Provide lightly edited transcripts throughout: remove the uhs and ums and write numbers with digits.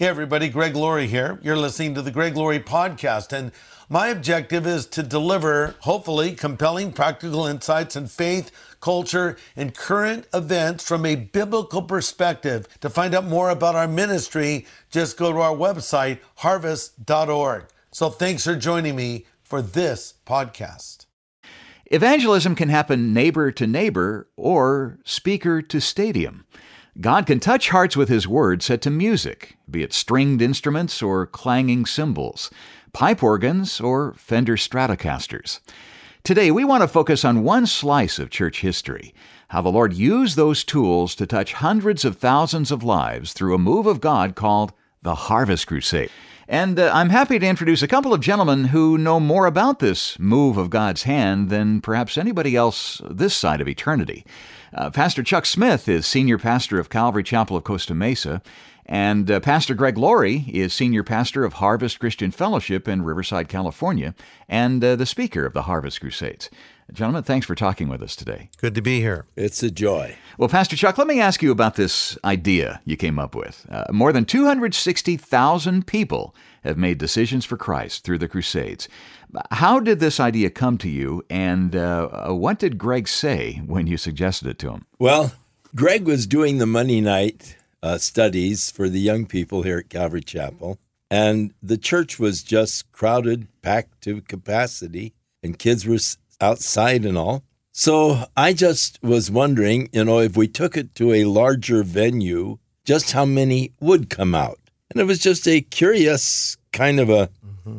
Hey everybody, Greg Laurie here. You're listening to the Greg Laurie Podcast, and my objective is to deliver, hopefully, compelling practical insights in faith, culture, and current events from a biblical perspective. To find out more about our ministry, just go to our website, harvest.org. So thanks for joining me for this podcast. Evangelism can happen neighbor to neighbor or speaker to stadium. God can touch hearts with His Word set to music, be it stringed instruments or clanging cymbals, pipe organs or Fender Stratocasters. Today, we want to focus on one slice of church history, how the Lord used those tools to touch hundreds of thousands of lives through a move of God called the Harvest Crusade. And I'm happy to introduce a couple of gentlemen who know more about this move of God's hand than perhaps anybody else this side of eternity. Pastor Chuck Smith is Senior Pastor of Calvary Chapel of Costa Mesa, and Pastor Greg Laurie is Senior Pastor of Harvest Christian Fellowship in Riverside, California, and the speaker of the Harvest Crusades. Gentlemen, thanks for talking with us today. Good to be here. It's a joy. Well, Pastor Chuck, let me ask you about this idea you came up with. More than 260,000 people have made decisions for Christ through the Crusades. How did this idea come to you, and what did Greg say when you suggested it to him? Well, Greg was doing the Monday night studies for the young people here at Calvary Chapel, and the church was just crowded, packed to capacity, and kids were outside and all. So I just was wondering, if we took it to a larger venue, just how many would come out. And it was just a curious kind of a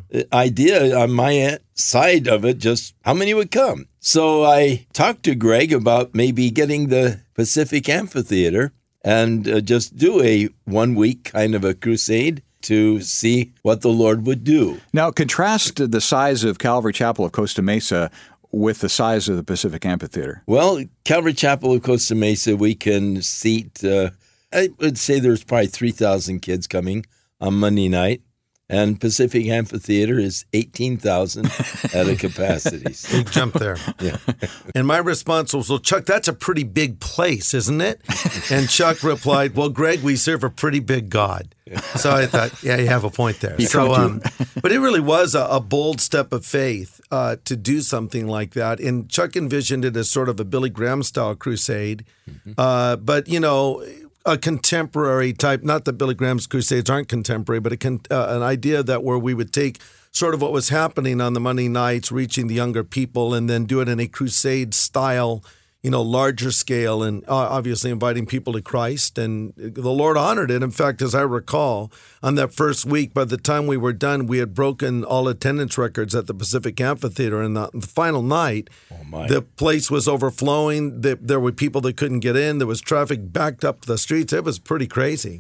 idea on my side of it, just how many would come. So I talked to Greg about maybe getting the Pacific Amphitheater and just do a 1 week kind of a crusade to see what the Lord would do. Now, contrast the size of Calvary Chapel of Costa Mesa with the size of the Pacific Amphitheater. Well, Calvary Chapel of Costa Mesa, we can seat, I would say there's probably 3,000 kids coming on Monday night. And Pacific Amphitheater is 18,000 at a capacity. Big jump there. Yeah. And my response was, well, Chuck, that's a pretty big place, isn't it? And Chuck replied, well, Greg, we serve a pretty big God. So I thought, yeah, you have a point there. But it really was a bold step of faith to do something like that. And Chuck envisioned it as sort of a Billy Graham-style crusade. But, a contemporary type, not that Billy Graham's crusades aren't contemporary, but an idea that where we would take sort of what was happening on the Monday nights, reaching the younger people, and then do it in a crusade style, larger scale, and obviously inviting people to Christ. And the Lord honored it. In fact, as I recall, on that first week, by the time we were done, we had broken all attendance records at the Pacific Amphitheater. And the final night, the place was overflowing. There were people that couldn't get in. There was traffic backed up the streets. It was pretty crazy.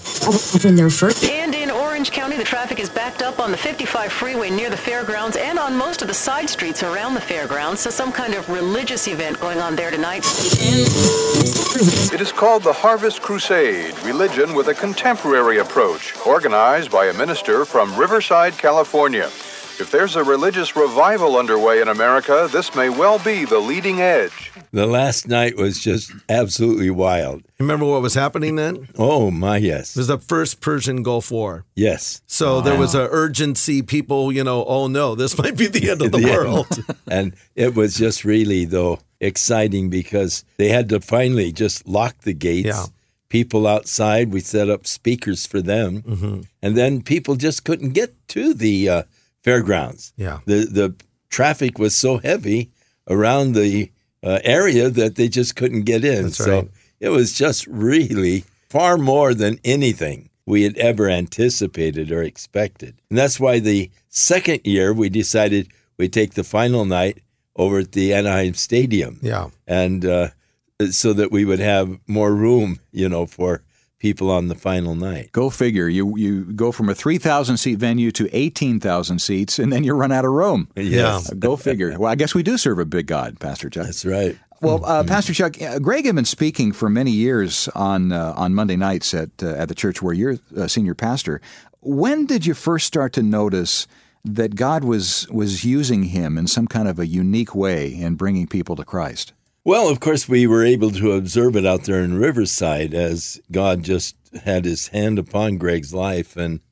And in Orange County, the traffic is backed up on the 55 freeway near the fairgrounds and on most of the side streets around the fairgrounds. So some kind of religious event going on there tonight. It is called the Harvest Crusade, religion with a contemporary approach, organized by a minister from Riverside, California. If there's a religious revival underway in America, this may well be the leading edge. The last night was just absolutely wild. Remember what was happening then? Oh, my, yes. It was the first Persian Gulf War. Yes. So there was an urgency. People, oh no, this might be the end of the world. And it was just really, though, exciting because they had to finally just lock the gates. Yeah. People outside, we set up speakers for them. And then people just couldn't get to the fairgrounds. Yeah. The traffic was so heavy around the area that they just couldn't get in. That's so right. It was just really far more than anything we had ever anticipated or expected. And that's why the second year we decided we'd take the final night over at the Anaheim Stadium. Yeah. And so that we would have more room, for people on the final night. Go figure. You go from a 3,000-seat venue to 18,000 seats, and then you run out of room. Yes. Go figure. Well, I guess we do serve a big God, Pastor Chuck. That's right. Well, Pastor Chuck, Greg had been speaking for many years on Monday nights at the church where you're a senior pastor. When did you first start to notice that God was using him in some kind of a unique way in bringing people to Christ? Well, of course, we were able to observe it out there in Riverside as God just had his hand upon Greg's life. And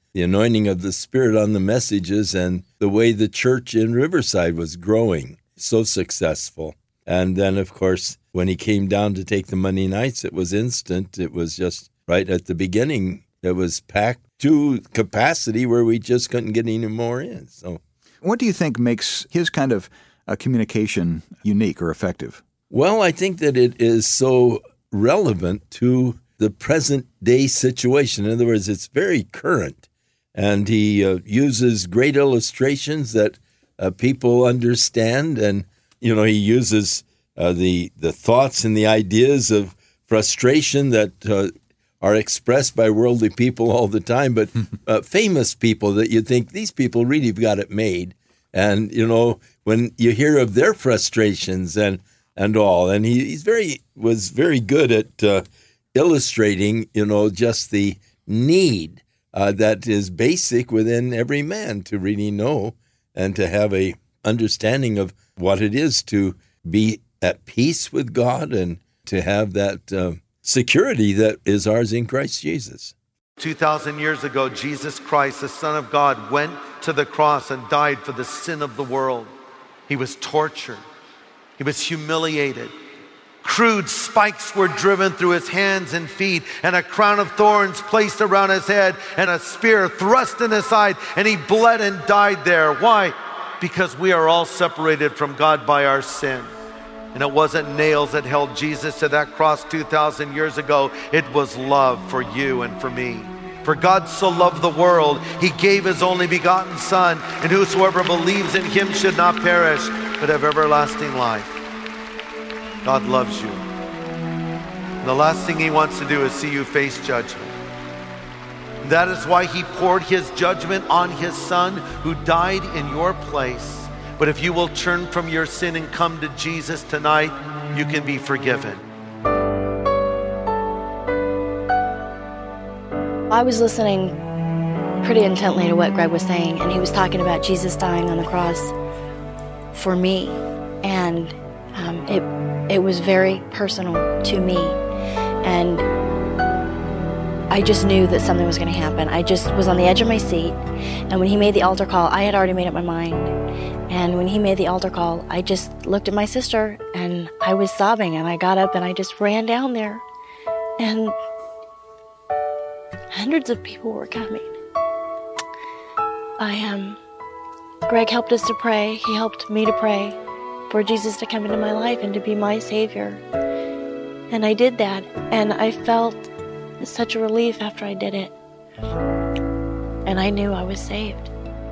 the anointing of the Spirit on the messages and the way the church in Riverside was growing, so successful. And then, of course, when he came down to take the Monday nights, it was instant. It was just right at the beginning. It was packed to capacity where we just couldn't get any more in. So, what do you think makes his kind of communication unique or effective? Well, I think that it is so relevant to the present day situation. In other words, it's very current. And he uses great illustrations that people understand. And, you know, he uses the thoughts and the ideas of frustration that are expressed by worldly people all the time, but famous people that you think these people really have got it made. And, you know, when you hear of their frustrations and all, and he was very good at illustrating, you know, just the need that is basic within every man to really know and to have a understanding of what it is to be at peace with God and to have that security that is ours in Christ Jesus. 2,000 years ago, Jesus Christ, the Son of God, went to the cross and died for the sin of the world. He was tortured. He was humiliated. Crude spikes were driven through his hands and feet, and a crown of thorns placed around his head, and a spear thrust in his side, and he bled and died there. Why? Because we are all separated from God by our sin. And it wasn't nails that held Jesus to that cross 2,000 years ago. It was love for you and for me. For God so loved the world, he gave his only begotten Son, and whosoever believes in him should not perish, but have everlasting life. God loves you. And the last thing he wants to do is see you face judgment. That is why he poured his judgment on his Son, who died in your place. But if you will turn from your sin and come to Jesus tonight, you can be forgiven. I was listening pretty intently to what Greg was saying, and he was talking about Jesus dying on the cross for me. And it was very personal to me. And I just knew that something was going to happen. I just was on the edge of my seat. And when he made the altar call, I had already made up my mind. And when he made the altar call, I just looked at my sister and I was sobbing, and I got up and I just ran down there. And hundreds of people were coming. Greg helped us to pray. He helped me to pray for Jesus to come into my life and to be my Savior. And I did that, and I felt such a relief after I did it. And I knew I was saved.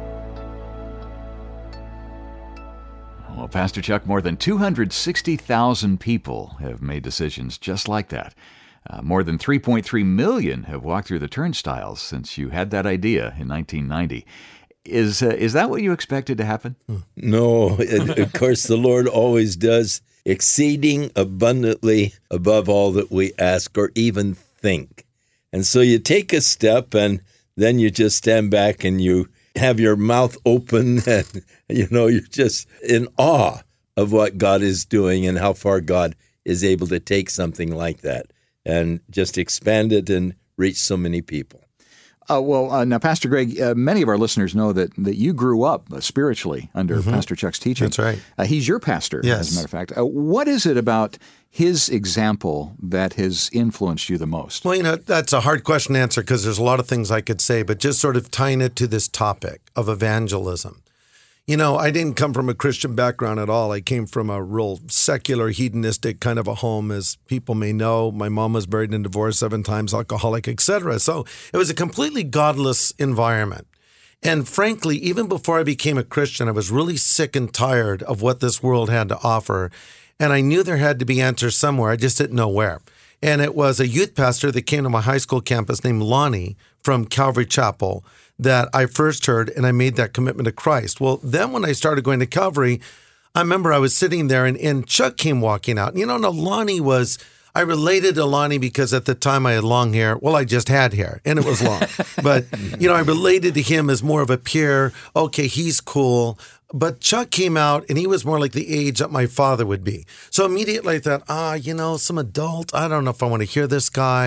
Well, Pastor Chuck, more than 260,000 people have made decisions just like that. More than 3.3 million have walked through the turnstiles since you had that idea in 1990. Is that what you expected to happen? No, of course, the Lord always does exceeding abundantly above all that we ask or even think. And so you take a step and then you just stand back and you have your mouth open and, you're just in awe of what God is doing and how far God is able to take something like that and just expand it and reach so many people. Now, Pastor Greg, many of our listeners know that you grew up spiritually under Pastor Chuck's teaching. That's right. He's your pastor, yes. As a matter of fact. What is it about his example that has influenced you the most? Well, that's a hard question to answer because there's a lot of things I could say, but just sort of tying it to this topic of evangelism. I didn't come from a Christian background at all. I came from a real secular, hedonistic kind of a home, as people may know. My mom was married and divorced 7 times, alcoholic, etc. So it was a completely godless environment. And frankly, even before I became a Christian, I was really sick and tired of what this world had to offer. And I knew there had to be answers somewhere. I just didn't know where. And it was a youth pastor that came to my high school campus named Lonnie from Calvary Chapel that I first heard, and I made that commitment to Christ. Well, then when I started going to Calvary, I remember I was sitting there and Chuck came walking out. I related to Lonnie because at the time I had long hair. Well, I just had hair and it was long. But, I related to him as more of a peer. Okay, he's cool. But Chuck came out and he was more like the age that my father would be. So immediately I thought, some adult. I don't know if I want to hear this guy.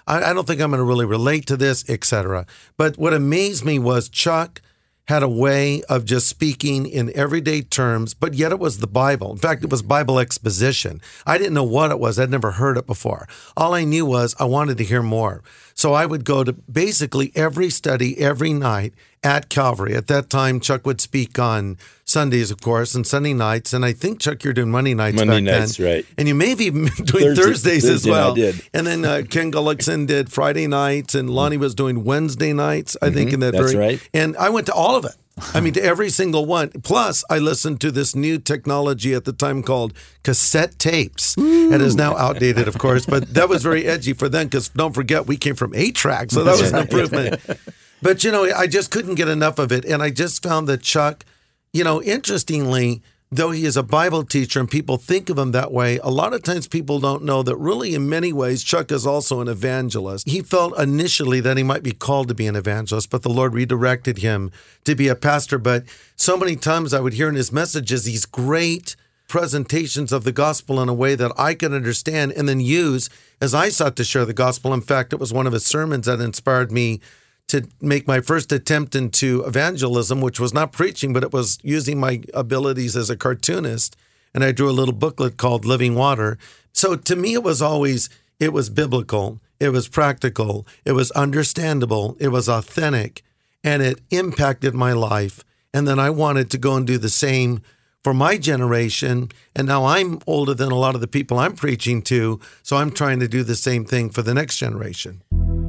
I don't think I'm going to really relate to this, etc. But what amazed me was Chuck had a way of just speaking in everyday terms, but yet it was the Bible. In fact, it was Bible exposition. I didn't know what it was. I'd never heard it before. All I knew was I wanted to hear more. So I would go to basically every study every night at Calvary. At that time, Chuck would speak on Sundays, of course, and Sunday nights. And I think, Chuck, you're doing Monday nights back then. Monday nights, right. And you may be doing Thursdays as well. I did. And then Ken Gullickson did Friday nights, and Lonnie was doing Wednesday nights, I think, in that that's right. And I went to all of it. I mean, to every single one. Plus, I listened to this new technology at the time called cassette tapes. It is now outdated, of course, but that was very edgy for them because don't forget, we came from 8-track, so that was an improvement. But, I just couldn't get enough of it. And I just found that Chuck, interestingly, though he is a Bible teacher and people think of him that way, a lot of times people don't know that really in many ways Chuck is also an evangelist. He felt initially that he might be called to be an evangelist, but the Lord redirected him to be a pastor. But so many times I would hear in his messages these great presentations of the gospel in a way that I could understand and then use as I sought to share the gospel. In fact, it was one of his sermons that inspired me to make my first attempt into evangelism, which was not preaching, but it was using my abilities as a cartoonist. And I drew a little booklet called Living Water. So to me, it was biblical, it was practical, it was understandable, it was authentic, and it impacted my life. And then I wanted to go and do the same for my generation. And now I'm older than a lot of the people I'm preaching to, so I'm trying to do the same thing for the next generation.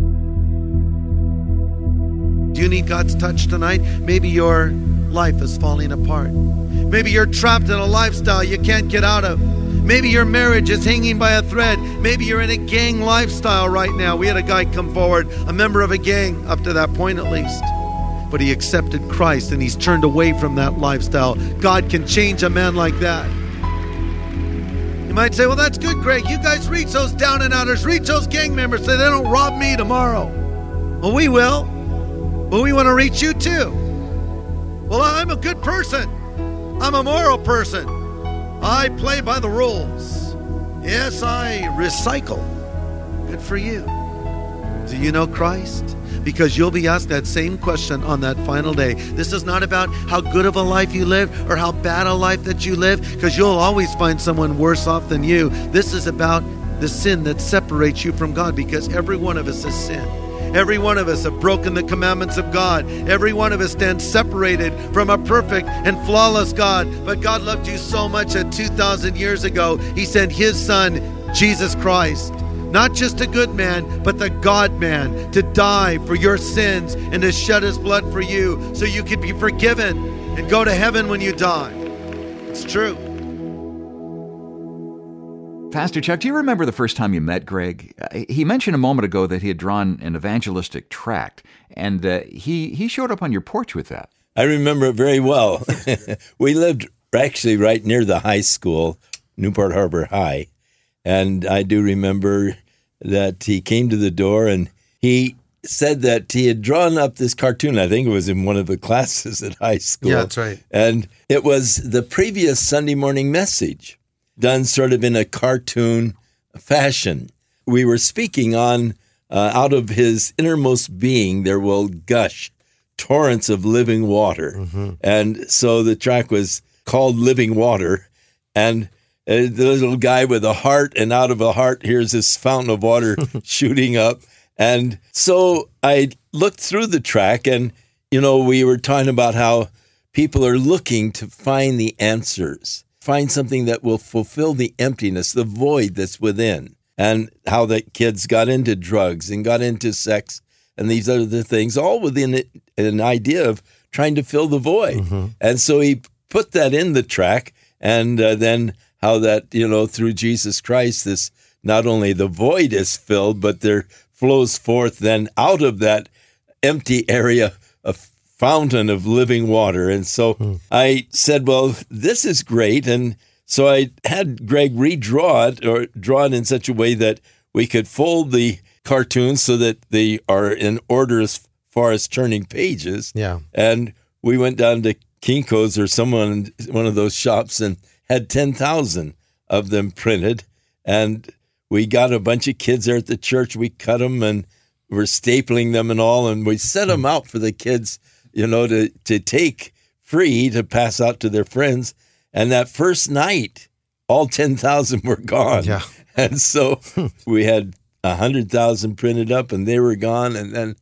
Do you need God's touch tonight? Maybe your life is falling apart. Maybe you're trapped in a lifestyle you can't get out of. Maybe your marriage is hanging by a thread. Maybe you're in a gang lifestyle right now. We had a guy come forward, a member of a gang, up to that point at least. But he accepted Christ and he's turned away from that lifestyle. God can change a man like that. You might say, well, that's good, Greg. You guys reach those down and outers, reach those gang members so they don't rob me tomorrow. Well, we will. But we want to reach you too. Well, I'm a good person. I'm a moral person. I play by the rules. Yes, I recycle. Good for you. Do you know Christ? Because you'll be asked that same question on that final day. This is not about how good of a life you live or how bad a life that you live, because you'll always find someone worse off than you. This is about the sin that separates you from God, because every one of us has sinned. Every one of us have broken the commandments of God. Every one of us stands separated from a perfect and flawless God. But God loved you so much that 2,000 years ago, He sent His Son, Jesus Christ, not just a good man, but the God-man, to die for your sins and to shed His blood for you so you could be forgiven and go to heaven when you die. It's true. Pastor Chuck, do you remember the first time you met Greg? He mentioned a moment ago that he had drawn an evangelistic tract, and he showed up on your porch with that. I remember it very well. We lived actually right near the high school, Newport Harbor High, and I do remember that he came to the door and he said that he had drawn up this cartoon. I think it was in one of the classes at high school. Yeah, that's right. And it was the previous Sunday morning message, done sort of in a cartoon fashion. We were speaking on, out of his innermost being, there will gush torrents of living water. Mm-hmm. And so the track was called Living Water. And the little guy with a heart, and out of a heart, here's this fountain of water shooting up. And so I looked through the track, and, we were talking about how people are looking to find the answers. Find something that will fulfill the emptiness, the void that's within, and how that kids got into drugs and got into sex and these other things, all within an idea of trying to fill the void. Mm-hmm. And so he put that in the track, and then how that, through Jesus Christ, this not only the void is filled, but there flows forth then out of that empty area a fountain of living water. And so I said, well, this is great. And so I had Greg redraw it, or draw it in such a way that we could fold the cartoons so that they are in order as far as turning pages. Yeah. And we went down to Kinko's or one of those shops and had 10,000 of them printed. And we got a bunch of kids there at the church. We cut them and we're stapling them and all, and we set them out for the kids, to take free to pass out to their friends. And that first night, all 10,000 were gone. Yeah. And so we had 100,000 printed up, and they were gone. And then,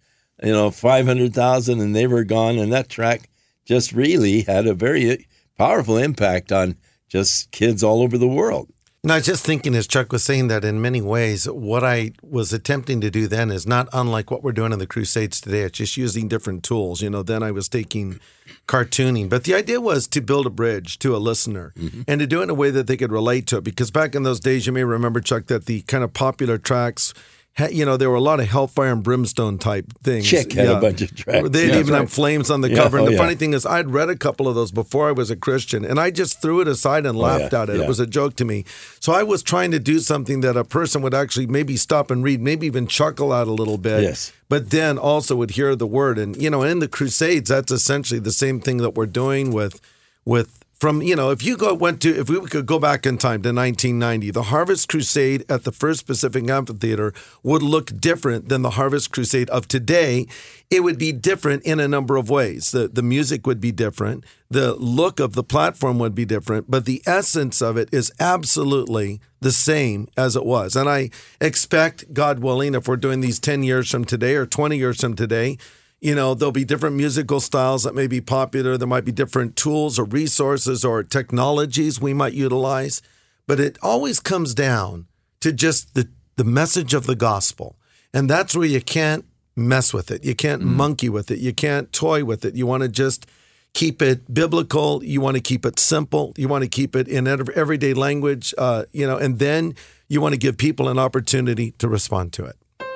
500,000, and they were gone. And that track just really had a very powerful impact on just kids all over the world. And I was just thinking, as Chuck was saying, that in many ways, what I was attempting to do then is not unlike what we're doing in the Crusades today. It's just using different tools. Then I was taking cartooning. But the idea was to build a bridge to a listener and to do it in a way that they could relate to it. Because back in those days, you may remember, Chuck, that the kind of popular tracks, there were a lot of hellfire and brimstone type things. Chick had a bunch of tracks. They'd even have flames on the cover. And the funny thing is, I'd read a couple of those before I was a Christian, and I just threw it aside and laughed at it. Yeah. It was a joke to me. So I was trying to do something that a person would actually maybe stop and read, maybe even chuckle at a little bit. Yes. But then also would hear the word. And, in the Crusades, that's essentially the same thing that we're doing with from, if we could go back in time to 1990, the Harvest Crusade at the First Pacific Amphitheater would look different than the Harvest Crusade of today. It would be different in a number of ways. The music would be different. The look of the platform would be different. But the essence of it is absolutely the same as it was. And I expect, God willing, if we're doing these 10 years from today or 20 years from today, there'll be different musical styles that may be popular. There might be different tools or resources or technologies we might utilize. But it always comes down to just the message of the gospel. And that's where you can't mess with it. You can't monkey with it. You can't toy with it. You want to just keep it biblical. You want to keep it simple. You want to keep it in everyday language, and then you want to give people an opportunity to respond to it.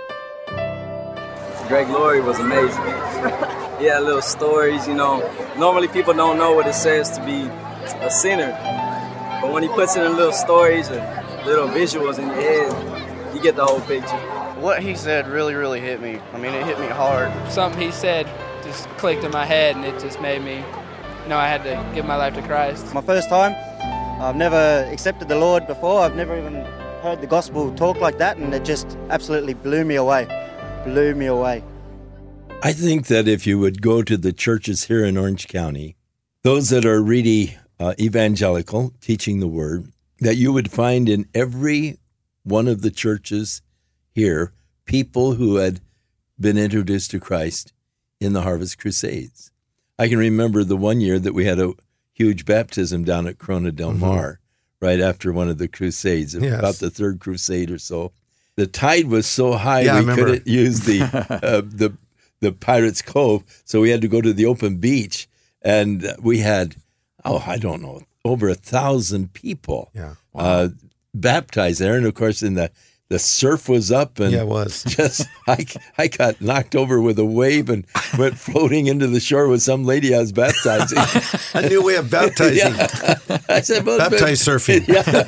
Greg Laurie was amazing. He had little stories, Normally people don't know what it says to be a sinner. But when he puts it in little stories and little visuals in your head, you get the whole picture. What he said really, really hit me. It hit me hard. Something he said just clicked in my head, and it just made me know I had to give my life to Christ. My first time. I've never accepted the Lord before. I've never even heard the gospel talk like that, and it just absolutely blew me away. I think that if you would go to the churches here in Orange County, those that are really evangelical, teaching the word, that you would find in every one of the churches here people who had been introduced to Christ in the Harvest Crusades. I can remember the one year that we had a huge baptism down at Corona del Mar right after one of the Crusades, about the third crusade or so. The tide was so high we couldn't use the Pirates Cove, so we had to go to the open beach, and we had, over 1,000 people baptized there, and of course, the surf was up, and it was just I got knocked over with a wave and went floating into the shore with some lady I was baptizing. A new way of baptizing. I said, baptize surfing.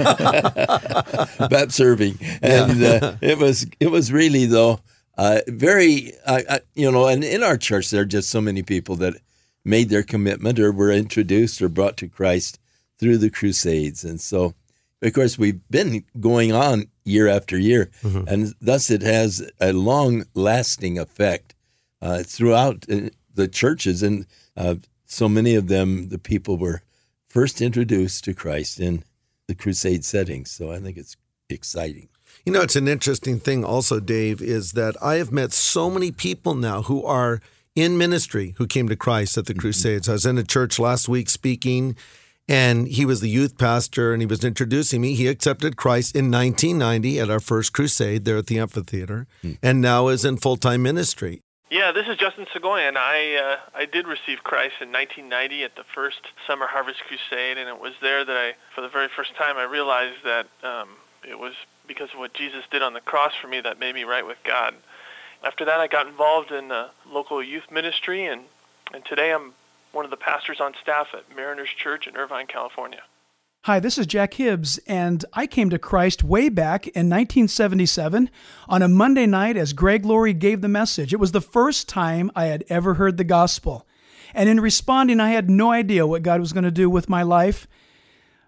Bap serving, and it was really though very and in our church there are just so many people that made their commitment or were introduced or brought to Christ through the Crusades, and so. Of course, we've been going on year after year, and thus it has a long-lasting effect throughout the churches. And so many of them, the people were first introduced to Christ in the crusade setting. So I think it's exciting. It's an interesting thing also, Dave, is that I have met so many people now who are in ministry who came to Christ at the Crusades. I was in a church last week speaking, and he was the youth pastor, and he was introducing me. He accepted Christ in 1990 at our first crusade there at the amphitheater, and now is in full-time ministry. Yeah, this is Justin Segoyan. I did receive Christ in 1990 at the first Summer Harvest Crusade, and it was there that for the very first time, I realized that it was because of what Jesus did on the cross for me that made me right with God. After that, I got involved in local youth ministry, and today I'm one of the pastors on staff at Mariners Church in Irvine, California. Hi, this is Jack Hibbs, and I came to Christ way back in 1977 on a Monday night as Greg Laurie gave the message. It was the first time I had ever heard the gospel. And in responding, I had no idea what God was going to do with my life.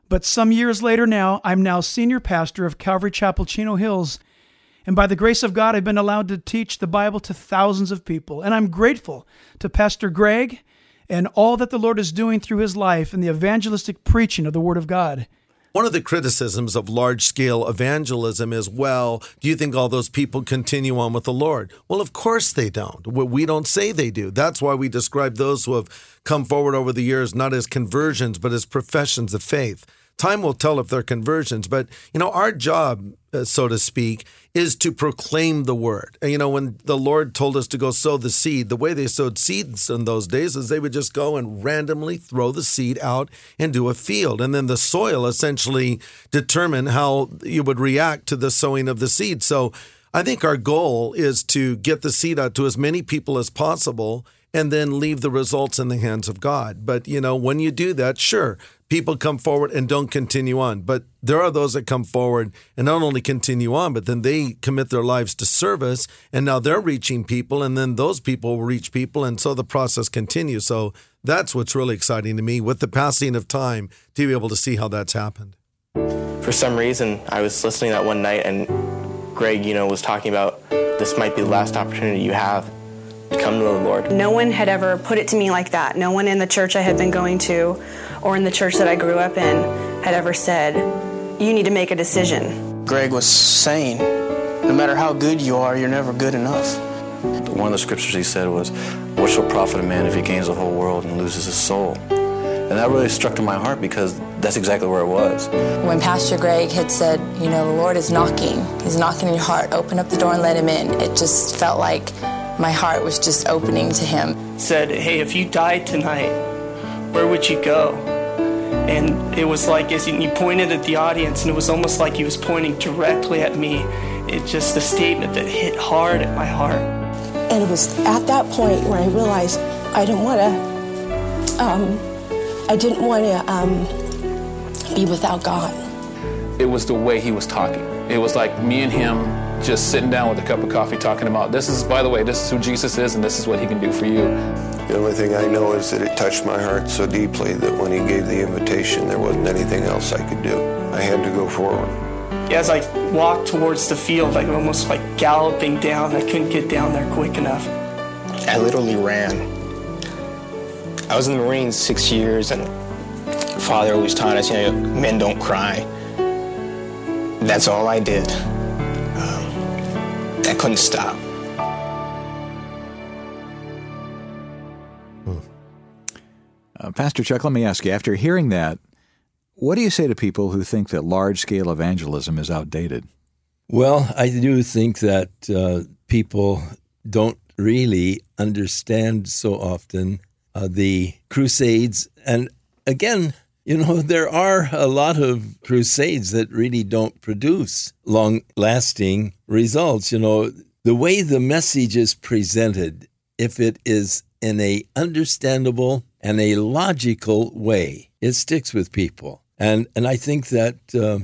But some years later now, I'm now senior pastor of Calvary Chapel, Chino Hills. And by the grace of God, I've been allowed to teach the Bible to thousands of people. And I'm grateful to Pastor Greg and all that the Lord is doing through his life and the evangelistic preaching of the Word of God. One of the criticisms of large-scale evangelism is, well, do you think all those people continue on with the Lord? Well, of course they don't. We don't say they do. That's why we describe those who have come forward over the years not as conversions, but as professions of faith. Time will tell if they're conversions, but, our job, so to speak, is to proclaim the word. And, when the Lord told us to go sow the seed, the way they sowed seeds in those days is they would just go and randomly throw the seed out into a field. And then the soil essentially determined how you would react to the sowing of the seed. So I think our goal is to get the seed out to as many people as possible and then leave the results in the hands of God. But, when you do that, sure, people come forward and don't continue on. But there are those that come forward and not only continue on, but then they commit their lives to service, and now they're reaching people, and then those people will reach people, and so the process continues. So that's what's really exciting to me, with the passing of time, to be able to see how that's happened. For some reason, I was listening that one night, and Greg, was talking about this might be the last opportunity you have to come to the Lord. No one had ever put it to me like that. No one in the church I had been going to or in the church that I grew up in had ever said, you need to make a decision. Greg was saying, no matter how good you are, you're never good enough. One of the scriptures he said was, what shall profit a man if he gains the whole world and loses his soul? And that really struck to my heart, because that's exactly where it was. When Pastor Greg had said, the Lord is knocking. He's knocking in your heart. Open up the door and let him in. It just felt like my heart was just opening to him. Said, hey, if you died tonight, where would you go? And it was like, as he pointed at the audience, and it was almost like he was pointing directly at me. It's just a statement that hit hard at my heart. And it was at that point where I realized I didn't want to be without God. It was the way he was talking. It was like me and him just sitting down with a cup of coffee talking about, this is who Jesus is, and this is what he can do for you. The only thing I know is that it touched my heart so deeply that when he gave the invitation, there wasn't anything else I could do. I had to go forward. As I walked towards the field, I almost like galloping down. I couldn't get down there quick enough. I literally ran. I was in the Marines 6 years, and Father always taught us, men don't cry. That's all I did. I couldn't stop. Pastor Chuck, let me ask you, after hearing that, what do you say to people who think that large-scale evangelism is outdated? Well, I do think that people don't really understand so often the Crusades. And again, there are a lot of crusades that really don't produce long-lasting results. The way the message is presented, if it is in a understandable and a logical way, it sticks with people. And I think that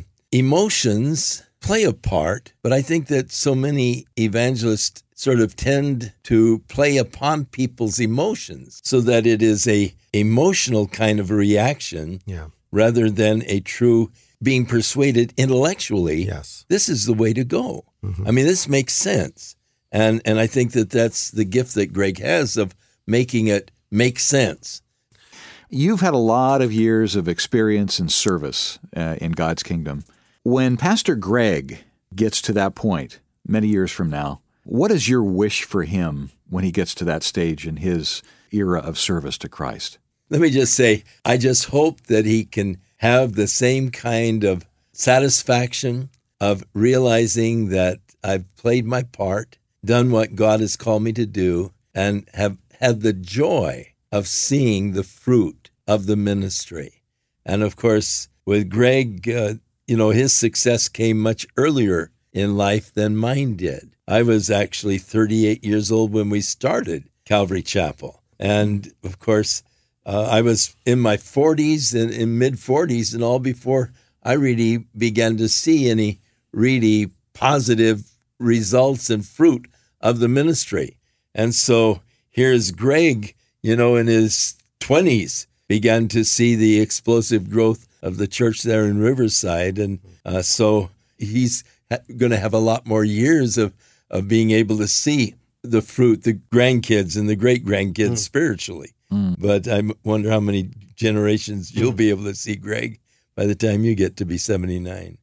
emotions play a part, but I think that so many evangelists sort of tend to play upon people's emotions so that it is a emotional kind of reaction rather than a true being persuaded intellectually. Yes. This is the way to go. Mm-hmm. I mean, this makes sense. And I think that that's the gift that Greg has of making it make sense. You've had a lot of years of experience and service in God's kingdom. When Pastor Greg gets to that point, many years from now, what is your wish for him when he gets to that stage in his era of service to Christ? Let me just say, I just hope that he can have the same kind of satisfaction of realizing that I've played my part, done what God has called me to do, and have had the joy of seeing the fruit of the ministry. And of course, with Greg, his success came much earlier in life than mine did. I was actually 38 years old when we started Calvary Chapel. And of course, I was in my 40s and in mid-40s and all before I really began to see any really positive results and fruit of the ministry. And so here's Greg, in his 20s, began to see the explosive growth of the church there in Riverside. And so he's going to have a lot more years of being able to see the fruit, the grandkids and the great-grandkids spiritually. But I wonder how many generations you'll be able to see Greg by the time you get to be 79.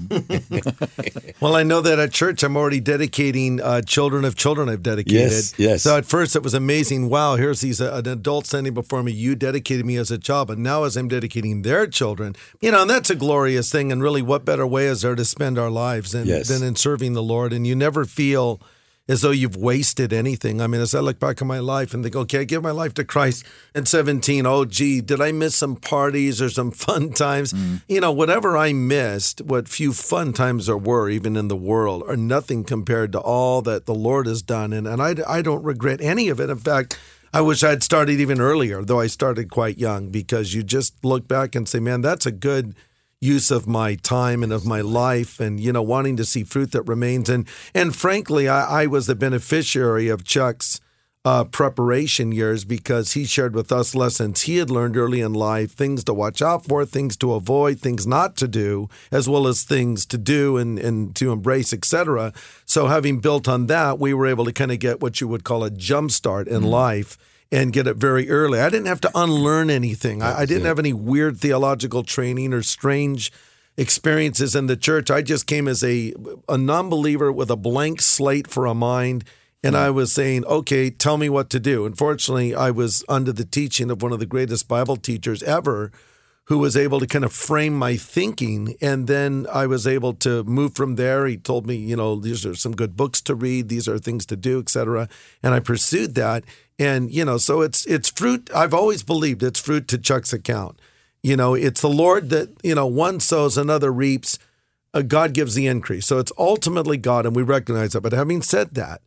Well, I know that at church I'm already dedicating children of children I've dedicated. Yes. So at first it was amazing. Wow, here's an adult standing before me. You dedicated me as a child. But now as I'm dedicating their children, and that's a glorious thing. And really, what better way is there to spend our lives than in serving the Lord? And you never feel as though you've wasted anything. I mean, as I look back on my life and think, okay, I give my life to Christ at 17. Oh, gee, did I miss some parties or some fun times? Whatever I missed, what few fun times there were, even in the world, are nothing compared to all that the Lord has done. And I don't regret any of it. In fact, I wish I'd started even earlier, though I started quite young, because you just look back and say, man, that's a good use of my time and of my life, and wanting to see fruit that remains. And frankly, I was the beneficiary of Chuck's preparation years, because he shared with us lessons he had learned early in life, things to watch out for, things to avoid, things not to do, as well as things to do and to embrace, etc. So having built on that, we were able to kind of get what you would call a jump start in life and get it very early. I didn't have to unlearn anything. I didn't have any weird theological training or strange experiences in the church. I just came as a non-believer with a blank slate for a mind, and I was saying, okay, tell me what to do. Unfortunately, I was under the teaching of one of the greatest Bible teachers ever, who was able to kind of frame my thinking, and then I was able to move from there. He told me, these are some good books to read, these are things to do, etc. And I pursued that. And, so it's fruit. I've always believed it's fruit to Chuck's account. It's the Lord that, one sows, another reaps. God gives the increase. So it's ultimately God, and we recognize that. But having said that,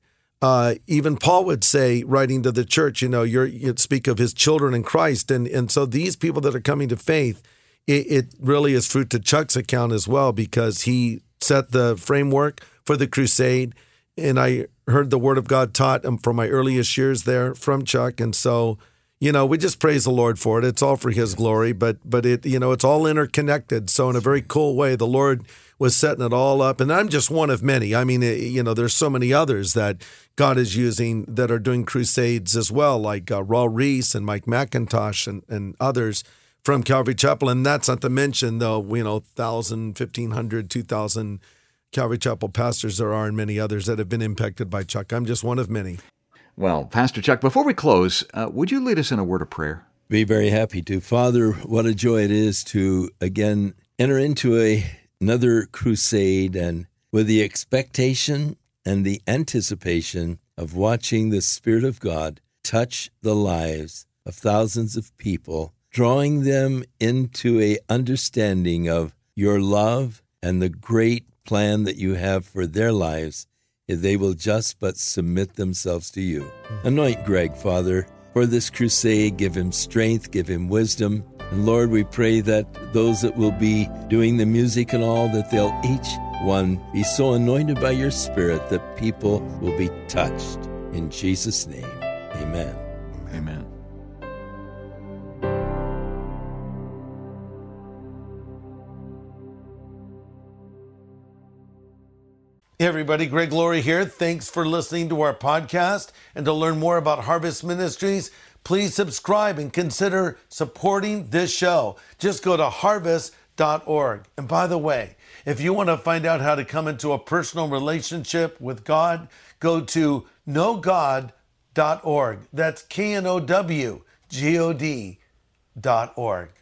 even Paul would say, writing to the church, you speak of his children in Christ. And so these people that are coming to faith, it really is fruit to Chuck's account as well, because he set the framework for the crusade. And I heard the word of God taught from my earliest years there from Chuck. And so, we just praise the Lord for it. It's all for his glory, but it, it's all interconnected. So in a very cool way, the Lord was setting it all up. And I'm just one of many. I mean, there's so many others that God is using that are doing crusades as well, like Raul Reese and Mike McIntosh and others from Calvary Chapel. And that's not to mention, though, 1,000, 1,500, 2,000 Calvary Chapel pastors there are, and many others that have been impacted by Chuck. I'm just one of many. Well, Pastor Chuck, before we close, would you lead us in a word of prayer? Be very happy to. Father, what a joy it is to, again, enter into another crusade, and with the expectation and the anticipation of watching the Spirit of God touch the lives of thousands of people, drawing them into a understanding of your love and the great plan that you have for their lives, if they will just but submit themselves to you. Anoint Greg, Father, for this crusade. Give him strength, give him wisdom. And Lord, we pray that those that will be doing the music and all, that they'll each one be so anointed by your Spirit that people will be touched. In Jesus' name, amen. Amen. Hey everybody, Greg Laurie here. Thanks for listening to our podcast. And to learn more about Harvest Ministries, please subscribe and consider supporting this show. Just go to harvest.org. And by the way, if you want to find out how to come into a personal relationship with God, go to knowgod.org. That's KNOWGOD.org.